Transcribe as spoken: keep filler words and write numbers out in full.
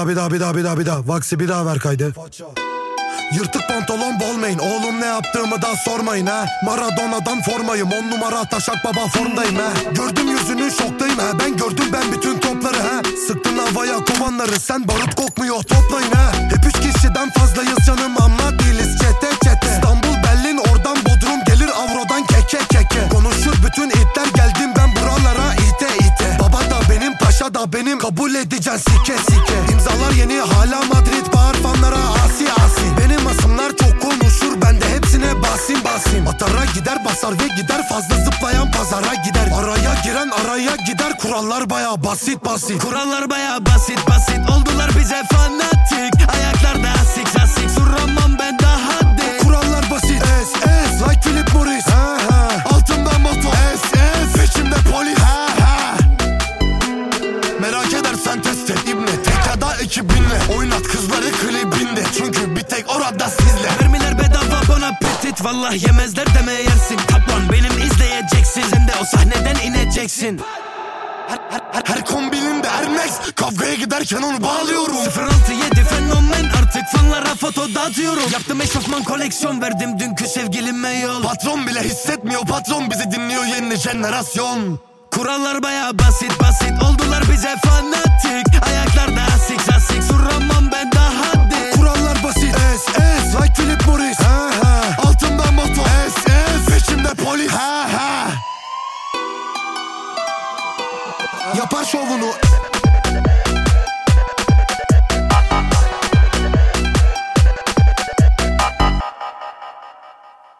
daha bir daha bir daha bir daha bir daha Vaksi bir daha ver kaydı. Yırtık pantolon bolmayın, oğlum ne yaptığımı da sormayın ha. Maradona'dan formayım, on numara taşak baba formdayım ha. Gördüm yüzünü şoktayım ha, ben gördüm ben bütün topları ha. Sıktın havaya kovanları, sen barut kokmuyor toplayın ha. Hep üç kişiden fazlayız canım ama değiliz çete çete. İstanbul Berlin oradan Bodrum gelir avrodan keke keke. Konuşur bütün itler, geldim ben buralara ite ite. Baba da benim paşa da benim, kabul edeceksin sike sike. İmzalar yeni hala Madrid, bağır fanlara asi asi. Benim asımlar çok konuşur, ben de hepsine basayım basayım. Atara gider basar ve gider, fazla zıplayan pazara gider. Araya giren araya gider, kurallar baya basit basit. Kurallar baya basit basit, oldular bize fanatik. Ayaklarda asik asik, suramam ben daha dik. Kurallar basit, es es like Philip Morris. Ha ha, altımda motor, es es, peşimde polis. Ha ha, merak edersen test et ibne, tek ya da ekibinle. Oynat kızları klibinde, çünkü bir tek orada sizle. Mermiler bedava bana petit, vallah yemezler deme yersin. Kaplan benim izleyeceksin, sen de o sahneden ineceksin. Her, her, her, her kombininde Air Max, kavgaya giderken onu bağlıyorum. sıfır altı yedi fenomen, artık fanlara foto dağıtıyorum. Yaptım eşofman koleksiyon, verdim dünkü sevgilime yol. Patron bile hissetmiyor, patron bizi dinliyor yeni jenerasyon. Kurallar baya basit basit, oldular bize fanatik. Ayaklarda asik asik, suramam